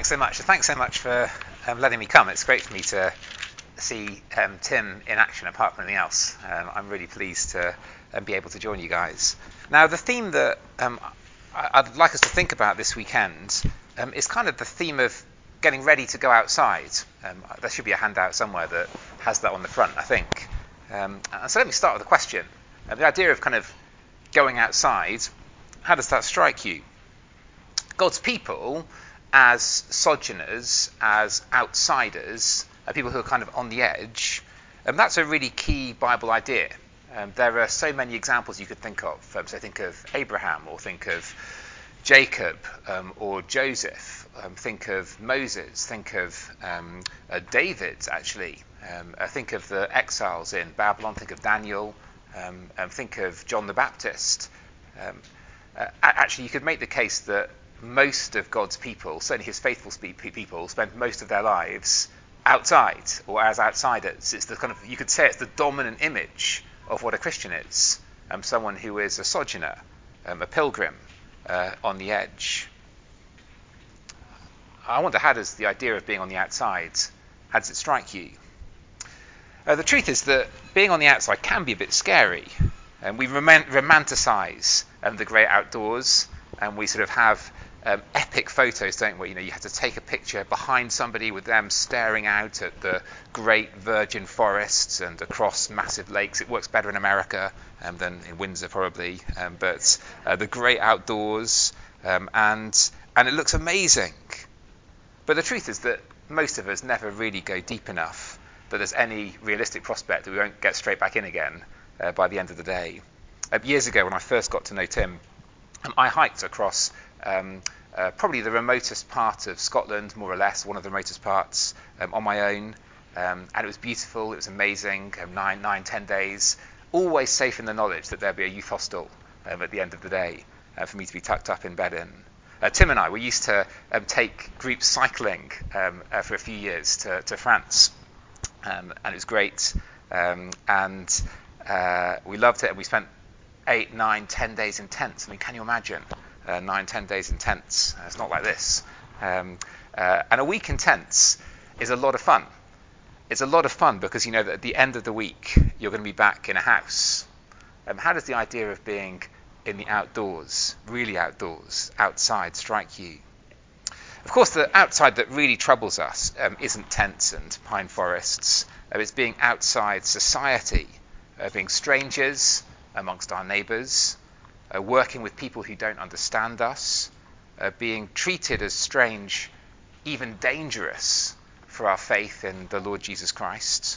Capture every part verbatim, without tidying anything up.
Thanks so much. Thanks so much for um, letting me come. It's great for me to see um, Tim in action, apart from anything else. Um, I'm really pleased to um, be able to join you guys. Now, the theme that um, I- I'd like us to think about this weekend um, is kind of the theme of getting ready to go outside. Um, there should be a handout somewhere that has that on the front, I think. Um, and so let me start with a question. Uh, the idea of kind of going outside, how does that strike you? God's people, as sojourners, as outsiders, uh, people who are kind of on the edge, um, that's a really key Bible idea. Um, there are so many examples you could think of. Um, so think of Abraham, or think of Jacob, um, or Joseph. Um, think of Moses. Think of um, uh, David, actually. Um, uh, think of the exiles in Babylon. Think of Daniel. Um, um, think of John the Baptist. Um, uh, actually, you could make the case that most of God's people, certainly his faithful people, spend most of their lives outside or as outsiders. It's the kind of, you could say it's the dominant image of what a Christian is. Um, someone who is a sojourner, um, a pilgrim uh, on the edge. I wonder, how does the idea of being on the outside, how does it strike you? Uh, the truth is that being on the outside can be a bit scary. And we rom- romanticize um, the great outdoors, and we sort of have um, epic photos, don't we? You know, you have to take a picture behind somebody with them staring out at the great virgin forests and across massive lakes. It works better in America um, than in Windsor, probably. Um, but uh, the great outdoors, um, and and it looks amazing. But the truth is that most of us never really go deep enough that there's any realistic prospect that we won't get straight back in again uh, by the end of the day. Uh, years ago, when I first got to know Tim, um, I hiked across um, uh, probably the remotest part of Scotland, more or less, one of the remotest parts, um, on my own. Um, and it was beautiful, it was amazing, um, nine, nine, ten days, always safe in the knowledge that there'd be a youth hostel um, at the end of the day uh, for me to be tucked up in bed in. Uh, Tim and I, we used to um, take group cycling um, uh, for a few years to, to France. Um, and it was great. Um, and uh, we loved it. And we spent eight, nine, ten days in tents. I mean, can you imagine? Uh, nine, ten days in tents. Uh, it's not like this. Um, uh, and a week in tents is a lot of fun. It's a lot of fun because you know that at the end of the week, you're going to be back in a house. Um, how does the idea of being in the outdoors, really outdoors, outside, strike you? Of course, the outside that really troubles us um, isn't tents and pine forests. Uh, it's being outside society, uh, being strangers amongst our neighbours, uh, working with people who don't understand us, uh, being treated as strange, even dangerous for our faith in the Lord Jesus Christ.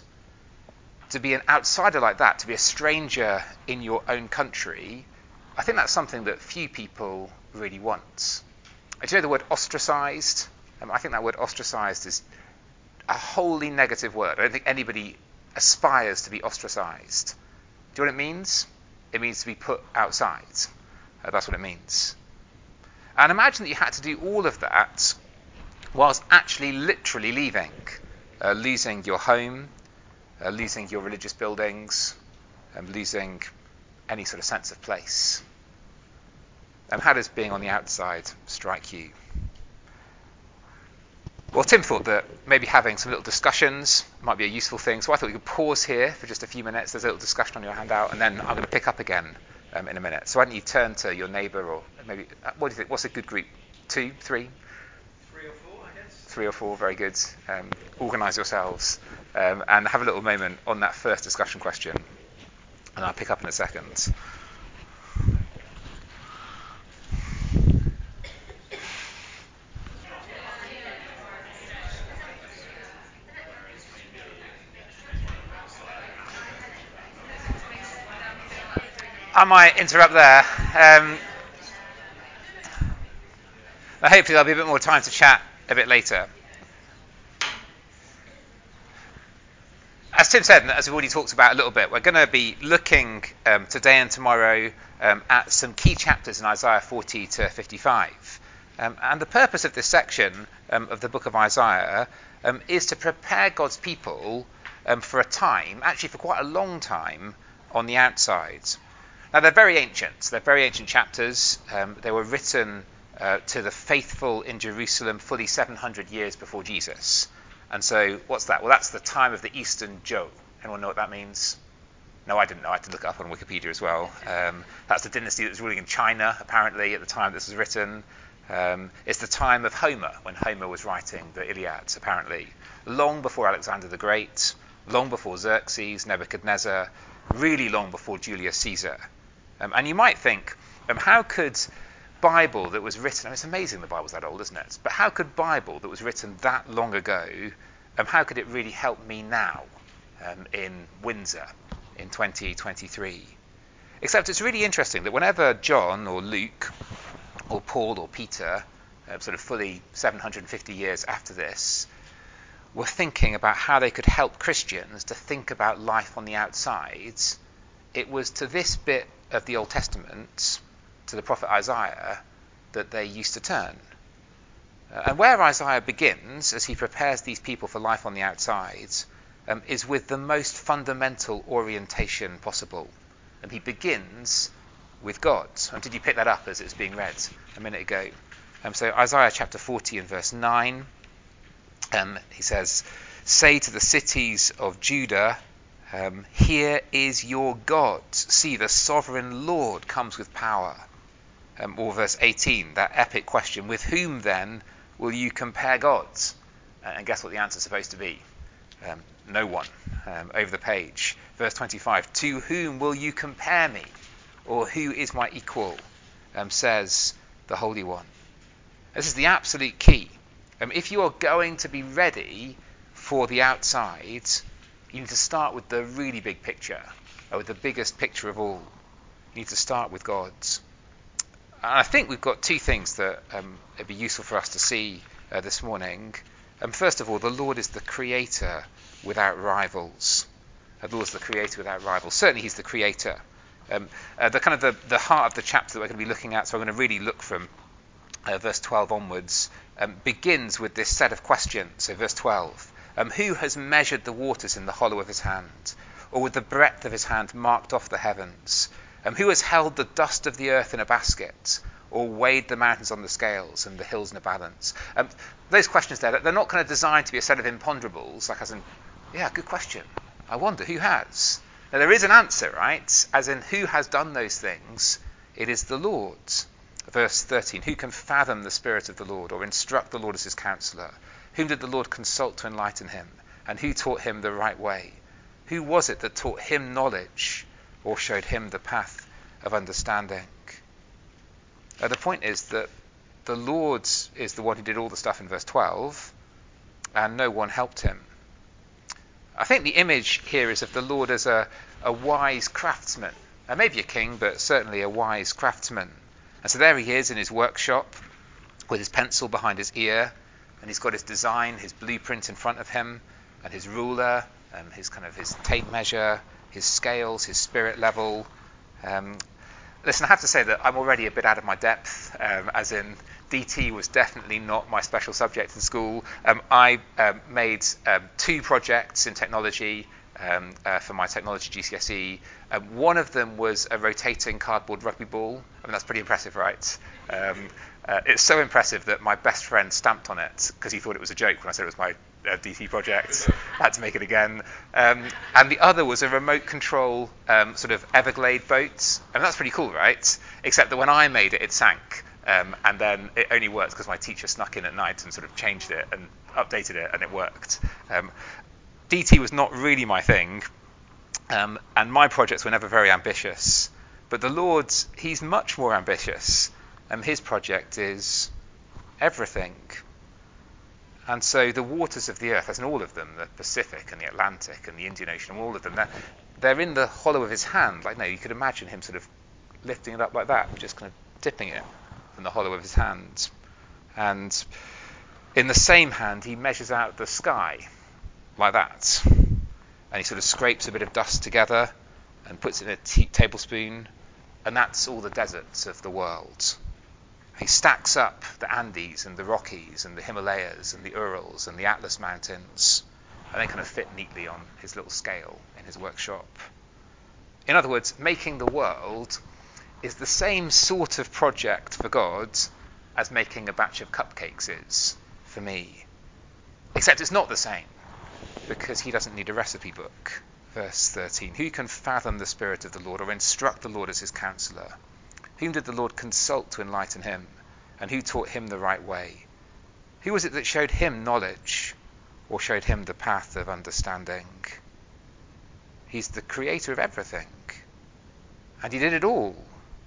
To be an outsider like that, to be a stranger in your own country, I think that's something that few people really want. Do you know the word ostracised? Um, I think that word ostracised is a wholly negative word. I don't think anybody aspires to be ostracised. Do you know what it means? It means to be put outside. Uh, that's what it means. And imagine that you had to do all of that whilst actually literally leaving, uh, losing your home, uh, losing your religious buildings, um, losing any sort of sense of place. And how does being on the outside strike you? Well, Tim thought that maybe having some little discussions might be a useful thing, so I thought we could pause here for just a few minutes. There's a little discussion on your handout, and then I'm going to pick up again um, in a minute. So why don't you turn to your neighbour, or maybe, uh, what do you think? What's a good group? Two, three? Three or four, I guess. Three or four, very good. Um, organise yourselves um, and have a little moment on that first discussion question, and I'll pick up in a second. I might interrupt there. Um, hopefully there'll be a bit more time to chat a bit later. As Tim said, and as we've already talked about a little bit, we're going to be looking um, today and tomorrow um, at some key chapters in Isaiah forty to fifty-five. Um, and the purpose of this section um, of the book of Isaiah um, is to prepare God's people um, for a time, actually for quite a long time, on the outside. Now, they're very ancient. They're very ancient chapters. Um, they were written uh, to the faithful in Jerusalem fully seven hundred years before Jesus. And so what's that? Well, that's the time of the Eastern Zhou. Anyone know what that means? No, I didn't know. I had to look it up on Wikipedia as well. Um, that's the dynasty that was ruling in China, apparently, at the time this was written. Um, it's the time of Homer, when Homer was writing the Iliad, apparently. Long before Alexander the Great, long before Xerxes, Nebuchadnezzar, really long before Julius Caesar. Um, and you might think, um, how could Bible that was written, I mean, it's amazing the Bible's that old, isn't it? But how could Bible that was written that long ago, um, how could it really help me now um, in Windsor in twenty twenty-three? Except it's really interesting that whenever John or Luke or Paul or Peter, uh, sort of fully seven hundred fifty years after this, were thinking about how they could help Christians to think about life on the outside, it was to this bit of the Old Testament, to the prophet Isaiah, that they used to turn. Uh, and where Isaiah begins, as he prepares these people for life on the outside, um, is with the most fundamental orientation possible. And he begins with God. And did you pick that up as it was being read a minute ago? Um, so Isaiah chapter forty and verse nine, um, he says, "Say to the cities of Judah, um, here is your God. See, the sovereign Lord comes with power." Um, or verse eighteen, that epic question, "With whom then will you compare gods?" Uh, and guess what the answer is supposed to be? Um, no one. Um, over the page. Verse twenty-five, "To whom will you compare me? Or who is my equal?" Um, says the Holy One. This is the absolute key. Um, if you are going to be ready for the outside, you need to start with the really big picture, or with the biggest picture of all. You need to start with God's. And I think we've got two things that um, it'd be useful for us to see uh, this morning. Um, first of all, the Lord is the creator without rivals. Uh, the Lord is the creator without rivals. Certainly he's the creator. Um, uh, the kind of the, the heart of the chapter that we're going to be looking at, so I'm going to really look from uh, verse twelve onwards, um, begins with this set of questions. So verse twelve, um, "Who has measured the waters in the hollow of his hand, or with the breadth of his hand marked off the heavens? Um, who has held the dust of the earth in a basket, or weighed the mountains on the scales and the hills in a balance?" Um, those questions there, they're not kind of designed to be a set of imponderables, like as in, yeah, good question. I wonder who has. Now there is an answer, right? As in, who has done those things? It is the Lord. Verse thirteen, "Who can fathom the Spirit of the Lord, or instruct the Lord as his counselor? Whom did the Lord consult to enlighten him? And who taught him the right way? Who was it that taught him knowledge, or showed him the path of understanding?" Uh, the point is that the Lord is the one who did all the stuff in verse twelve, and no one helped him. I think the image here is of the Lord as a, a wise craftsman. Uh, maybe a king, but certainly a wise craftsman. And so there he is in his workshop with his pencil behind his ear, and he's got his design, his blueprint in front of him, and his ruler, um, his kind of his tape measure, his scales, his spirit level. Um, listen, I have to say that I'm already a bit out of my depth, um, as in D T was definitely not my special subject in school. Um, I um, made um, two projects in technology um, uh, for my technology G C S E. Um, one of them was a rotating cardboard rugby ball. I mean, that's pretty impressive, right? Um, uh, it's so impressive that my best friend stamped on it because he thought it was a joke when I said it was my uh, D T project. I had to make it again. Um, and the other was a remote control um, sort of Everglade boat. And that's pretty cool, right? Except that when I made it, it sank. Um, and then it only worked because my teacher snuck in at night and sort of changed it and updated it, and it worked. Um, D T was not really my thing, um, and my projects were never very ambitious. But the Lord, he's much more ambitious, and his project is everything. And so the waters of the earth, as in all of them, the Pacific and the Atlantic and the Indian Ocean, all of them, they're, they're in the hollow of his hand. Like, no, you could imagine him sort of lifting it up like that, just kind of dipping it in the hollow of his hand. And in the same hand, he measures out the sky like that. And he sort of scrapes a bit of dust together and puts it in a t- tablespoon, and that's all the deserts of the world. He stacks up the Andes and the Rockies and the Himalayas and the Urals and the Atlas Mountains, and they kind of fit neatly on his little scale in his workshop. In other words, making the world is the same sort of project for God as making a batch of cupcakes is for me. Except it's not the same, because he doesn't need a recipe book. Verse thirteen, who can fathom the Spirit of the Lord, or instruct the Lord as his counselor? Whom did the Lord consult to enlighten him? And who taught him the right way? Who was it that showed him knowledge, or showed him the path of understanding? He's the creator of everything, and he did it all.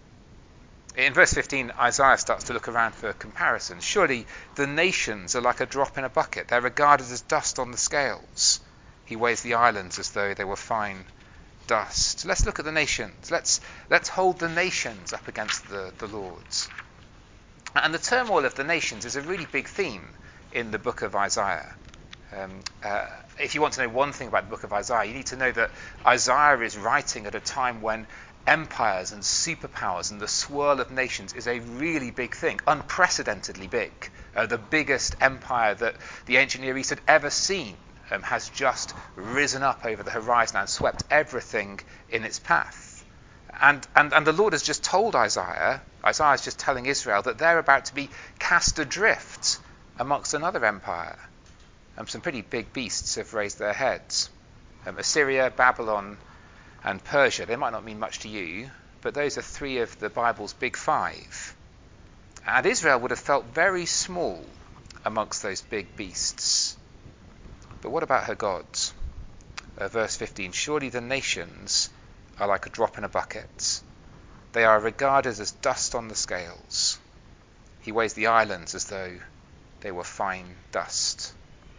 In verse fifteen, Isaiah starts to look around for comparisons. Surely the nations are like a drop in a bucket. They're regarded as dust on the scales. He weighs the islands as though they were fine dust. Let's look at the nations. Let's let's hold the nations up against the, the Lord's. And the turmoil of the nations is a really big theme in the book of Isaiah. Um, uh, if you want to know one thing about the book of Isaiah, you need to know that Isaiah is writing at a time when empires and superpowers and the swirl of nations is a really big thing, unprecedentedly big. Uh, the biggest empire that the ancient Near East had ever seen um, has just risen up over the horizon and swept everything in its path. And, and, and the Lord has just told Isaiah, Isaiah is just telling Israel that they're about to be cast adrift amongst another empire. Um, some pretty big beasts have raised their heads. Um, Assyria, Babylon, and Persia. They might not mean much to you, but those are three of the Bible's big five. And Israel would have felt very small amongst those big beasts. But what about her gods? Uh, verse fifteen, surely the nations are like a drop in a bucket. They are regarded as dust on the scales. He weighs the islands as though they were fine dust.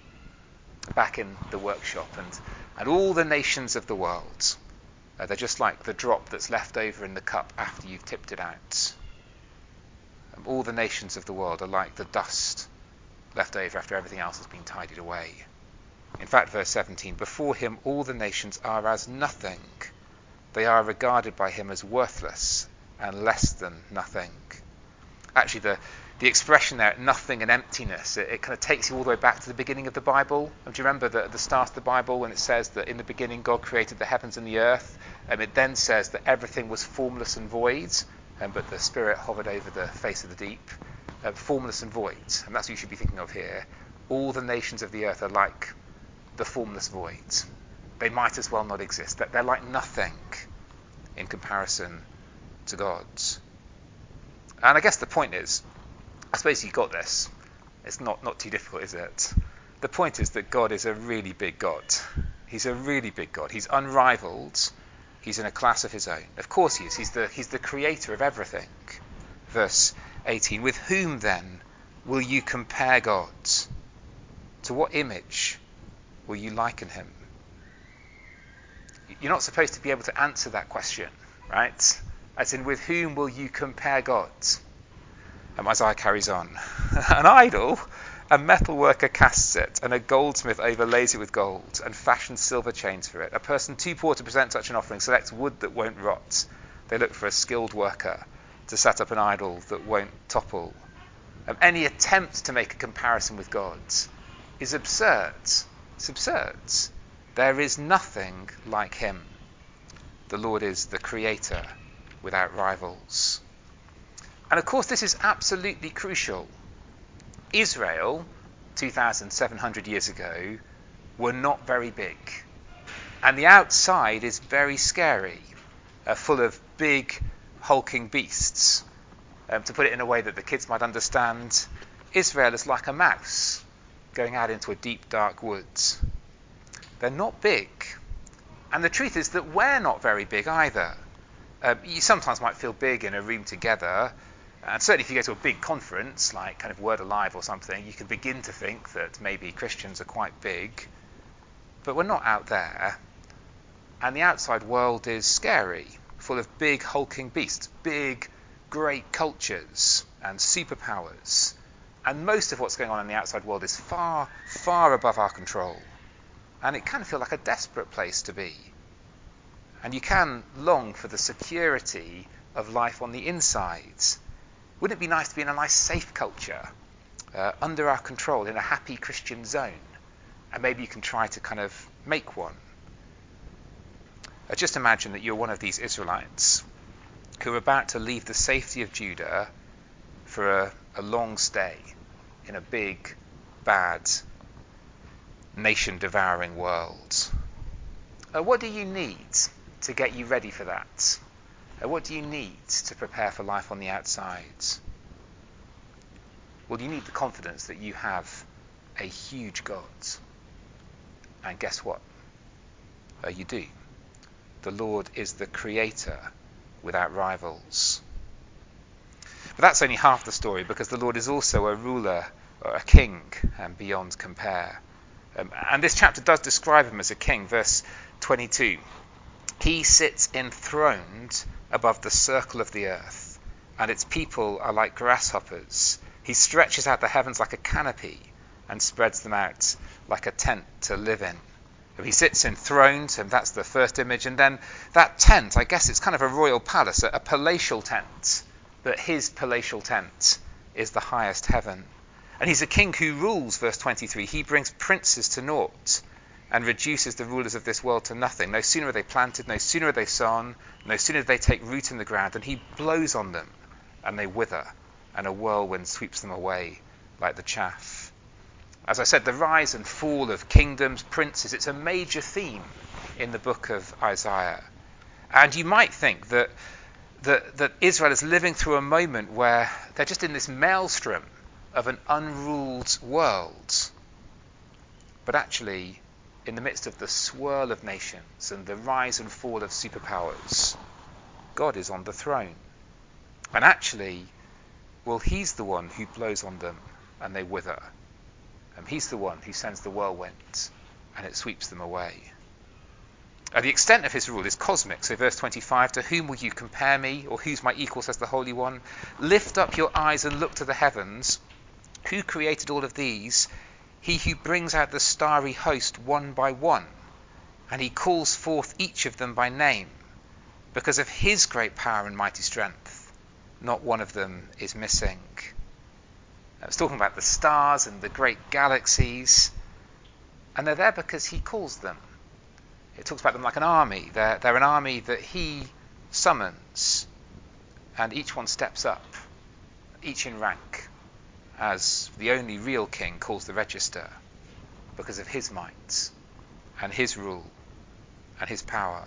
Back in the workshop, and, and all the nations of the world, uh, they're just like the drop that's left over in the cup after you've tipped it out. Um, all the nations of the world are like the dust left over after everything else has been tidied away. In fact, verse seventeen, before him all the nations are as nothing. They are regarded by him as worthless and less than nothing. Actually, the, the expression there, nothing and emptiness, it, it kind of takes you all the way back to the beginning of the Bible. And do you remember that at the start of the Bible when it says that in the beginning God created the heavens and the earth? And it then says that everything was formless and void, um, but the Spirit hovered over the face of the deep. Uh, formless and void. And that's what you should be thinking of here. All the nations of the earth are like the formless void. They might as well not exist. They're like nothing in comparison to God's. And I guess the point is, I suppose you got this. It's not, not too difficult, is it? The point is that God is a really big God. He's a really big God. He's unrivaled. He's in a class of his own. Of course he is. He's the, he's the creator of everything. Verse eighteen, with whom then will you compare God? To what image will you liken him? You're not supposed to be able to answer that question, right? As in, with whom will you compare God? And Isaiah carries on. An idol, a metal worker casts it, and a goldsmith overlays it with gold, and fashions silver chains for it. A person too poor to present such an offering selects wood that won't rot. They look for a skilled worker to set up an idol that won't topple. Um, any attempt to make a comparison with God is absurd. It's absurd. There is nothing like him. The Lord is the creator without rivals. And of course this is absolutely crucial. Israel, two thousand seven hundred years ago, were not very big. And the outside is very scary, uh, full of big hulking beasts. Um, to put it in a way that the kids might understand, Israel is like a mouse going out into a deep dark woods. They're not big. And the truth is that we're not very big either. Uh, you sometimes might feel big in a room together, and certainly if you go to a big conference like kind of Word Alive or something, you can begin to think that maybe Christians are quite big, but we're not out there. And the outside world is scary, full of big hulking beasts, big great cultures and superpowers. And most of what's going on in the outside world is far, far above our control. And it can feel like a desperate place to be. And you can long for the security of life on the insides. Wouldn't it be nice to be in a nice safe culture, uh, under our control, in a happy Christian zone? And maybe you can try to kind of make one. Uh, just imagine that you're one of these Israelites who are about to leave the safety of Judah for for a, a long stay in a big, bad, nation-devouring world. Uh, what do you need to get you ready for that? Uh, what do you need to prepare for life on the outside? Well, you need the confidence that you have a huge God. And guess what? Uh, you do. The Lord is the creator without rivals. But that's only half the story, because the Lord is also a ruler, or a king, and beyond compare. Um, and this chapter does describe him as a king. Verse twenty-two. He sits enthroned above the circle of the earth, and its people are like grasshoppers. He stretches out the heavens like a canopy and spreads them out like a tent to live in. He sits enthroned, and that's the first image. And then that tent, I guess it's kind of a royal palace, a, a palatial tent. But his palatial tent is the highest heaven. And he's a king who rules, verse twenty-three. He brings princes to naught and reduces the rulers of this world to nothing. No sooner are they planted, no sooner are they sown, no sooner do they take root in the ground, and he blows on them, and they wither, and a whirlwind sweeps them away like the chaff. As I said, the rise and fall of kingdoms, princes, it's a major theme in the book of Isaiah. And you might think that, that, that Israel is living through a moment where they're just in this maelstrom of an unruled world. But actually, in the midst of the swirl of nations and the rise and fall of superpowers, God is on the throne. And actually, well, he's the one who blows on them and they wither. And he's the one who sends the whirlwind and it sweeps them away. And the extent of his rule is cosmic. So verse twenty-five, to whom will you compare me, or who's my equal, says the Holy One? Lift up your eyes and look to the heavens. Who created all of these? He who brings out the starry host one by one, and he calls forth each of them by name. Because of his great power and mighty strength, not one of them is missing. I was talking about the stars and the great galaxies, and they're there because he calls them. It talks about them like an army. They're, they're an army that he summons, and each one steps up, each in rank, as the only real king calls the register, because of his might and his rule and his power.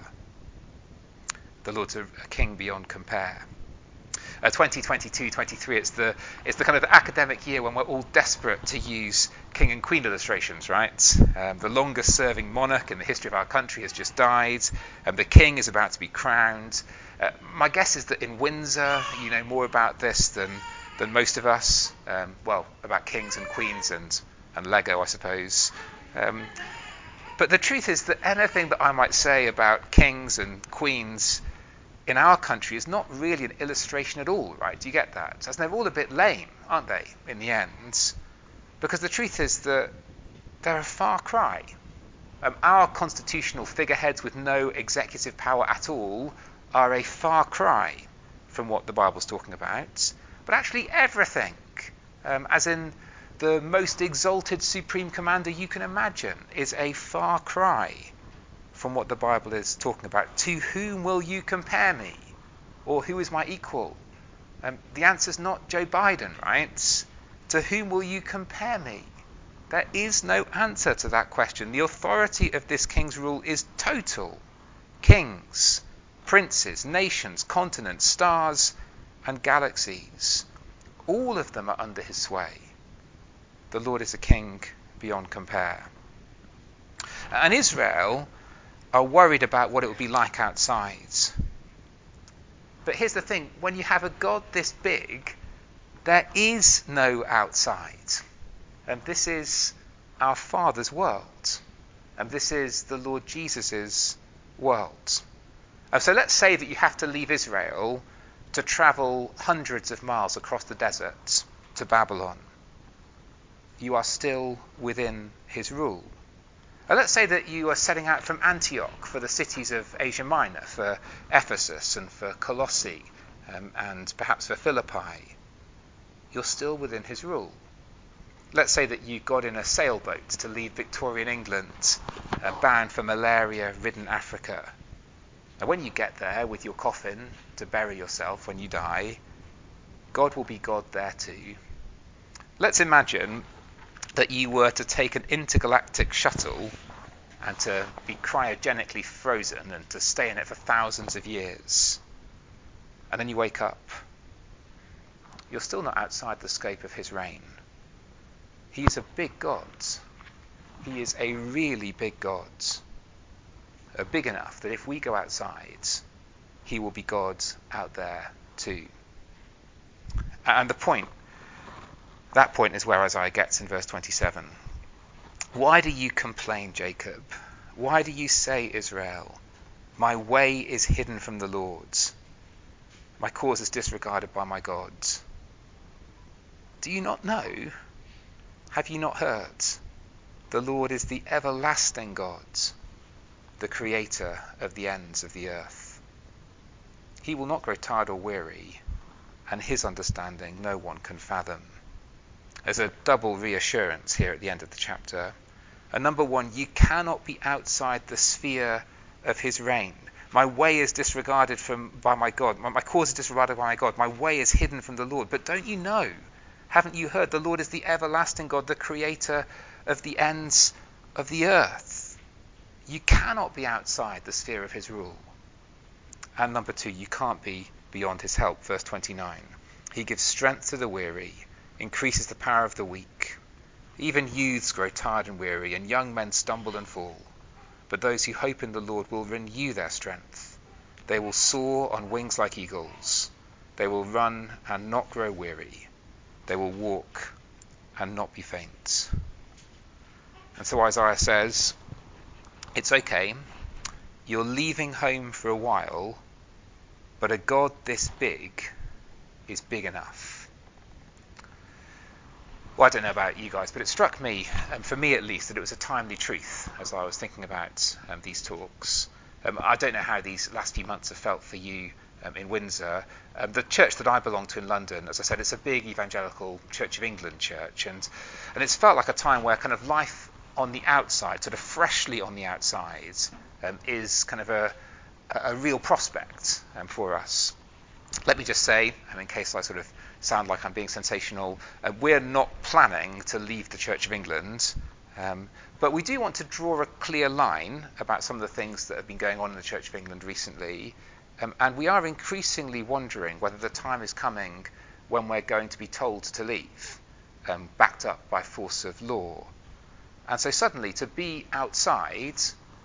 The Lord's a, a king beyond compare. Uh, twenty twenty-two twenty-three, it's the it's the kind of the academic year when we're all desperate to use king and queen illustrations, right? Um, the longest serving monarch in the history of our country has just died, and the king is about to be crowned. Uh, my guess is that in Windsor, you know more about this than than most of us. Um, well, about kings and queens and, and Lego, I suppose. Um, but the truth is that anything that I might say about kings and queens in our country is not really an illustration at all, right? Do you get that? As they're all a bit lame, aren't they, in the end? Because the truth is that they're a far cry. Um, our constitutional figureheads with no executive power at all are a far cry from what the Bible's talking about. But actually everything, um, as in the most exalted supreme commander you can imagine, is a far cry from what the Bible is talking about. To whom will you compare me? Or who is my equal? Um, the answer's not Joe Biden, right? To whom will you compare me? There is no answer to that question. The authority of this king's rule is total. Kings, princes, nations, continents, stars, and galaxies, all of them are under his sway. The Lord is a king beyond compare. And Israel are worried about what it will be like outside. But here's the thing, when you have a God this big, there is no outside. And this is our Father's world. And this is the Lord Jesus' world. And so let's say that you have to leave Israel to travel hundreds of miles across the desert to Babylon. You are still within his rule. And let's say that you are setting out from Antioch for the cities of Asia Minor, for Ephesus and for Colossae, um, and perhaps for Philippi. You're still within his rule. Let's say that you got in a sailboat to leave Victorian England, uh, bound for malaria-ridden Africa. Now when you get there with your coffin to bury yourself when you die, God will be God there too. Let's imagine that you were to take an intergalactic shuttle and to be cryogenically frozen and to stay in it for thousands of years. And then you wake up. You're still not outside the scope of his reign. He is a big God. He is a really big God. Uh, big enough that if we go outside, he will be God out there too. And the point, that point is where Isaiah gets in verse twenty-seven. Why do you complain, Jacob? Why do you say, Israel, my way is hidden from the Lord, my cause is disregarded by my God? Do you not know? Have you not heard? The Lord is the everlasting God, the creator of the ends of the earth. He will not grow tired or weary, and his understanding no one can fathom. There's a double reassurance here at the end of the chapter. And number one, you cannot be outside the sphere of his reign. My way is disregarded from by my God. My, my cause is disregarded by my God. My way is hidden from the Lord. But don't you know? Haven't you heard? The Lord is the everlasting God, the creator of the ends of the earth. You cannot be outside the sphere of his rule. And number two, you can't be beyond his help. Verse twenty-nine. He gives strength to the weary, increases the power of the weak. Even youths grow tired and weary, and young men stumble and fall. But those who hope in the Lord will renew their strength. They will soar on wings like eagles. They will run and not grow weary. They will walk and not be faint. And so Isaiah says, it's okay, you're leaving home for a while, but a God this big is big enough. Well, I don't know about you guys, but it struck me, um, for me at least, that it was a timely truth as I was thinking about um, these talks. Um, I don't know how these last few months have felt for you um, in Windsor. Um, the church that I belong to in London, as I said, it's a big evangelical Church of England church, and and it's felt like a time where kind of life on the outside, sort of freshly on the outside, um, is kind of a, a real prospect um, for us. Let me just say, um, in case I sort of sound like I'm being sensational, uh, we're not planning to leave the Church of England, um, but we do want to draw a clear line about some of the things that have been going on in the Church of England recently, um, and we are increasingly wondering whether the time is coming when we're going to be told to leave, um, backed up by force of law. And so suddenly to be outside,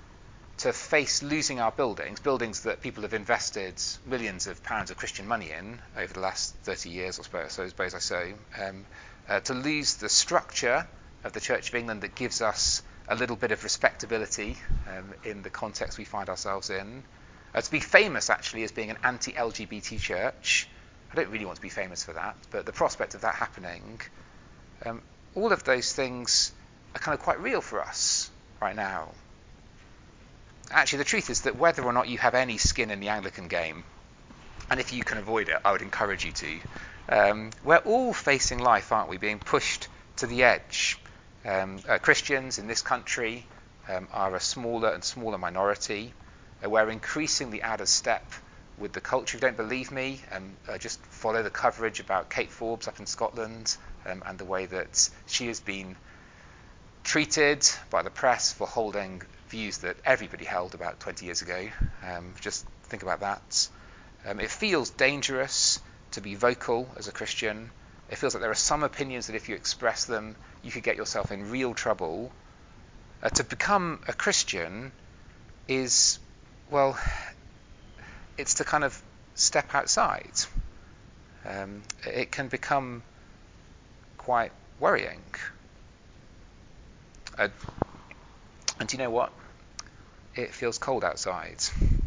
to face losing our buildings, buildings that people have invested millions of pounds of Christian money in over the last thirty years, I suppose, I suppose I say, um, uh, to lose the structure of the Church of England that gives us a little bit of respectability um, in the context we find ourselves in, uh, to be famous actually as being an anti-L G B T church. I don't really want to be famous for that, but the prospect of that happening, um, all of those things are kind of quite real for us right now. Actually, the truth is that whether or not you have any skin in the Anglican game, and if you can avoid it, I would encourage you to, um, we're all facing life, aren't we, being pushed to the edge. Um, uh, Christians in this country um, are a smaller and smaller minority. Uh, we're increasingly out of step with the culture. If you don't believe me, um, uh, just follow the coverage about Kate Forbes up in Scotland um, and the way that she has been treated by the press for holding views that everybody held about twenty years ago. Um, just think about that. Um, it feels dangerous to be vocal as a Christian. It feels like there are some opinions that if you express them, you could get yourself in real trouble. Uh, to become a Christian is, well, it's to kind of step outside. Um, it can become quite worrying. Uh, and do you know what? It feels cold outside.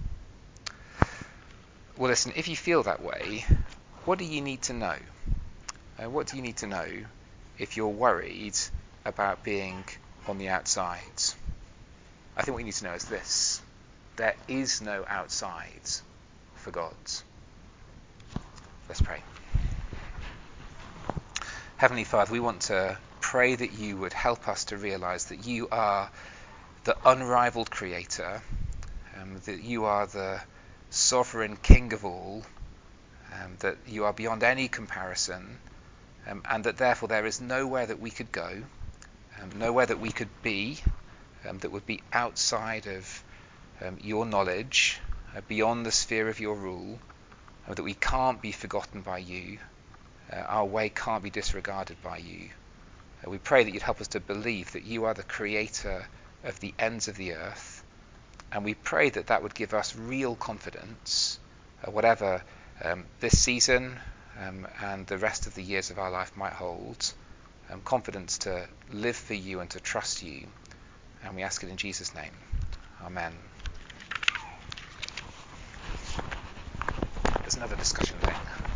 Well, listen, if you feel that way, what do you need to know? Uh, what do you need to know if you're worried about being on the outside? I think what you need to know is this. There is no outside for God. Let's pray. Heavenly Father, we want to pray that you would help us to realize that you are the unrivaled creator, um, that you are the sovereign king of all, um, that you are beyond any comparison, um, and that therefore there is nowhere that we could go, um, nowhere that we could be um, that would be outside of um, your knowledge, uh, beyond the sphere of your rule, uh, that we can't be forgotten by you, uh, our way can't be disregarded by you. Uh, we pray that you'd help us to believe that you are the creator of the ends of the earth, and we pray that that would give us real confidence, uh, whatever um, this season um, and the rest of the years of our life might hold, um, confidence to live for you and to trust you. And we ask it in Jesus' name. Amen. There's another discussion thing.